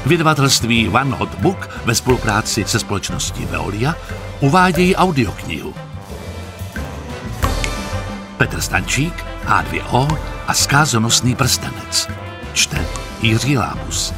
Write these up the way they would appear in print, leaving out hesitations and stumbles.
Vydavatelství One Hot Book ve spolupráci se společností Veolia uvádějí audioknihu. Petr Stančík, H2O a Zkázonosný prstenec. Čte Jiří Lámus.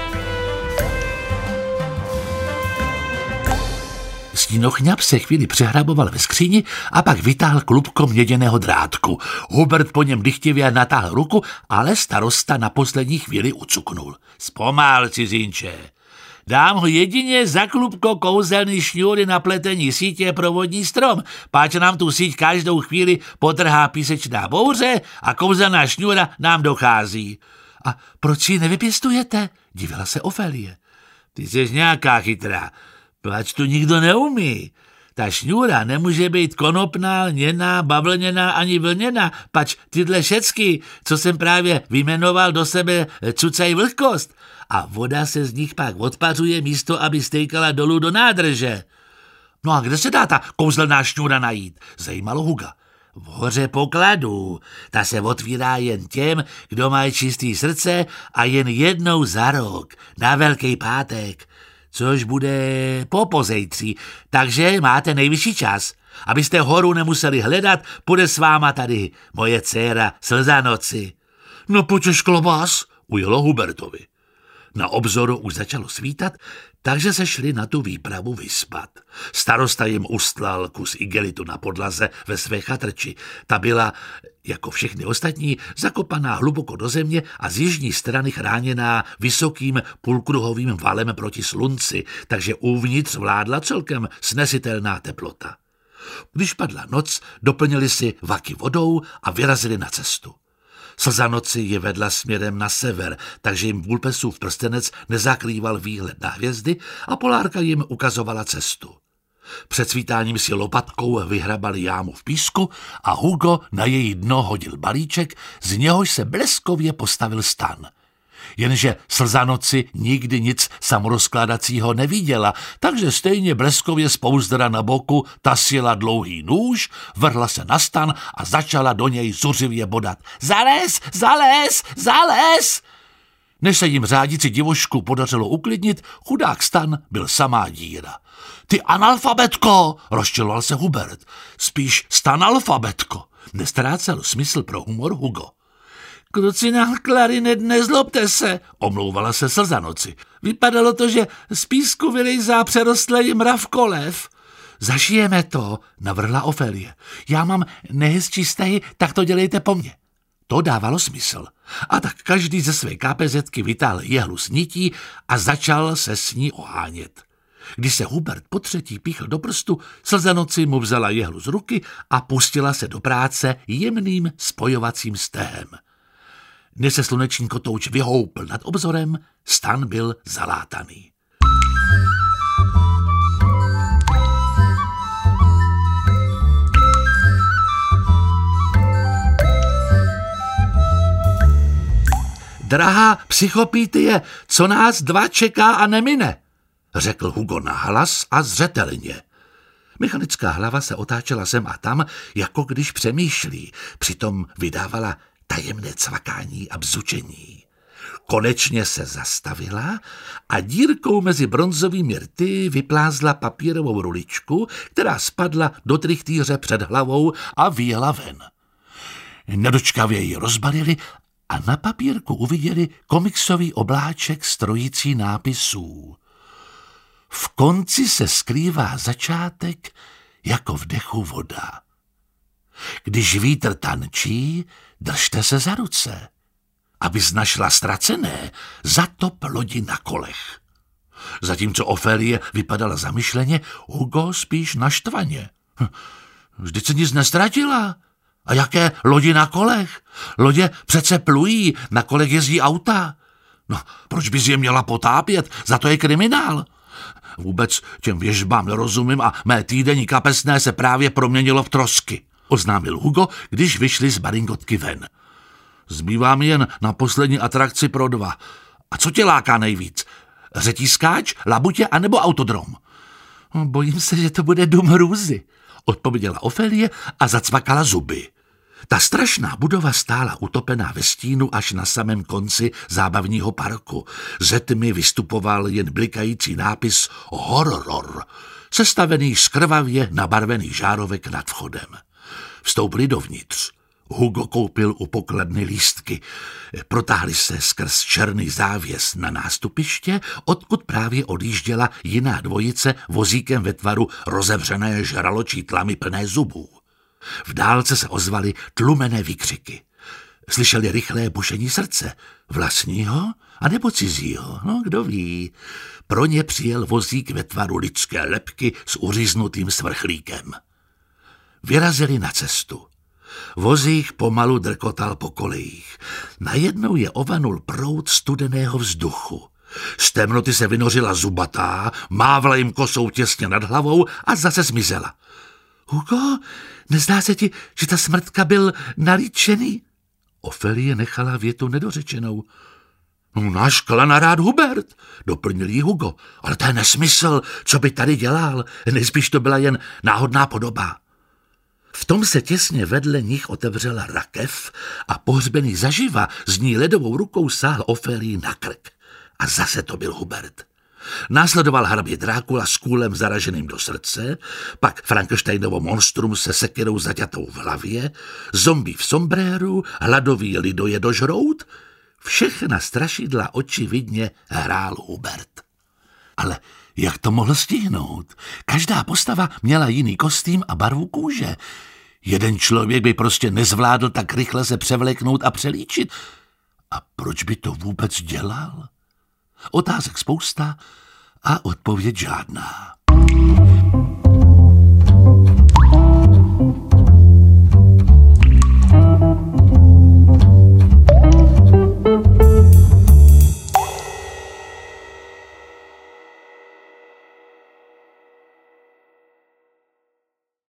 Stínochňap se chvíli přehraboval ve skříni a pak vytáhl klubko měděného drátku. Hubert po něm dychtivě natáhl ruku, ale starosta na poslední chvíli ucuknul. Zpomal, cizinče. Dám ho jedině za klubko kouzelný šňůry na pletení sítě pro vodní strom, páč nám tu síť každou chvíli potrhá písečná bouře a kouzelná šňůra nám dochází. A proč ji nevypěstujete? Divila se Ofélie. Ty jsi nějaká chytrá. Pač tu nikdo neumí. Ta šňůra nemůže být konopná, lněná, bavlněná ani vlněná, pač tyhle všecky, co jsem právě vyjmenoval, do sebe cucají vlhkost a voda se z nich pak odpařuje místo, aby stejkala dolů do nádrže. No a kde se dá ta kouzelná šňůra najít? Zajímalo Huga. V hoře pokladů. Ta se otvírá jen těm, kdo mají čistý srdce a jen jednou za rok, na Velký pátek. Což bude po pozejtří, takže máte nejvyšší čas. Abyste horu nemuseli hledat, půjde s váma tady moje dcéra Slzanoci. No potěšklo vás, ujelo Hubertovi. Na obzoru už začalo svítat, takže se šli na tu výpravu vyspat. Starosta jim ustlal kus igelitu na podlaze ve své chatrči. Ta byla, jako všechny ostatní, zakopaná hluboko do země a z jižní strany chráněná vysokým půlkruhovým valem proti slunci, takže uvnitř vládla celkem snesitelná teplota. Když padla noc, doplnili si vaky vodou a vyrazili na cestu. Slzanoci je vedla směrem na sever, takže jim Vulpesův prstenec nezakrýval výhled na hvězdy a Polárka jim ukazovala cestu. Před svítáním si lopatkou vyhrabali jámu v písku a Hugo na její dno hodil balíček, z něhož se bleskově postavil stan. Jenže Slzanoci nikdy nic samorozkládacího neviděla, takže stejně bleskově spouzdra na boku tasila dlouhý nůž, vrhla se na stan a začala do něj zuřivě bodat. Zalez, zalez, zalez! Než se jim řádící divošku podařilo uklidnit, chudák stan byl samá díra. Ty analfabetko, rozčiloval se Hubert. Spíš stanalfabetko. Nestrácel smysl pro humor Hugo. Kluci na klarinet, nezlobte se, omlouvala se Slzanoci. Vypadalo to, že z písku vylejzá přerostlej mravkolev. Zažijeme to, navrhla Ofélie. Já mám nehezčí stehy, tak to dělejte po mně. To dávalo smysl. A tak každý ze své kápezetky vytáhl jehlu s nití a začal se s ní ohánět. Když se Hubert po třetí píchl do prstu, Slzanoci mu vzala jehlu z ruky a pustila se do práce jemným spojovacím stehem. Než se sluneční kotouč vyhoupl nad obzorem, stan byl zalátaný. Drahá psychopítie, co nás dva čeká a nemine, řekl Hugo nahlas a zřetelně. Mechanická hlava se otáčela sem a tam, jako když přemýšlí, přitom vydávala tajemné cvakání a bzučení. Konečně se zastavila a dírkou mezi bronzovými rty vyplázla papírovou ruličku, která spadla do trichtýře před hlavou a vyjela ven. Nedočkavě ji rozbalili a na papírku uviděli komiksový obláček strojící nápisů. V konci se skrývá začátek jako v dechu voda. Když vítr tančí, držte se za ruce. Abys našla ztracené, zatop lodi na kolech. Zatímco Ofélie vypadala zamyšleně, Hugo spíš naštvaně. Vždyť se nic nestratila. A jaké lodi na kolech? Lodě přece plují, na kolech jezdí auta. No, proč bys je měla potápět? Za to je kriminál. Vůbec těm věžbám nerozumím a mé týdenní kapesné se právě proměnilo v trosky, oznámil Hugo, když vyšli z baringotky ven. Zbývá mi jen na poslední atrakci pro dva. A co tě láká nejvíc? Řetízkáč, labutě anebo autodrom? Bojím se, že to bude dům hrůzy, odpověděla Ofélie a zacvakala zuby. Ta strašná budova stála utopená ve stínu až na samém konci zábavního parku. Ze tmy vystupoval jen blikající nápis Horror, sestavený z krvavě nabarvených žárovek nad vchodem. Vstoupili dovnitř. Hugo koupil u pokladny lístky. Protáhli se skrz černý závěs na nástupiště, odkud právě odjížděla jiná dvojice vozíkem ve tvaru rozevřené žraločí tlamy plné zubů. V dálce se ozvaly tlumené výkřiky. Slyšeli rychlé bušení srdce. Vlastního a nebo cizího, no kdo ví. Pro ně přijel vozík ve tvaru lidské lebky s uříznutým svrchlíkem. Vyrazili na cestu. Vozík pomalu drkotal po kolejích. Najednou je ovanul proud studeného vzduchu. Z temnoty se vynořila zubatá, mávla jim kosou těsně nad hlavou a zase zmizela. Hugo, nezdá se ti, že ta smrtka byl nalíčený? Ofélie nechala větu nedořečenou. No, náš klanarád Hubert, doplnil jí Hugo. Ale to je nesmysl, co by tady dělal, nejspíš to byla jen náhodná podoba. V tom se těsně vedle nich otevřela rakev a pohřbený zaživa z ní ledovou rukou sáhl Ofélii na krk. A zase to byl Hubert. Následoval hrabě Drákula s kůlem zaraženým do srdce, pak Frankensteinovo monstrum se sekirou zaťatou v hlavě, zombie v sombréru, hladový lidojedožrout. Všechna strašidla očividně hrál Hubert. Ale jak to mohl stihnout? Každá postava měla jiný kostým a barvu kůže. Jeden člověk by prostě nezvládl tak rychle se převléknout a přelíčit. A proč by to vůbec dělal? Otázek spousta a odpověď žádná.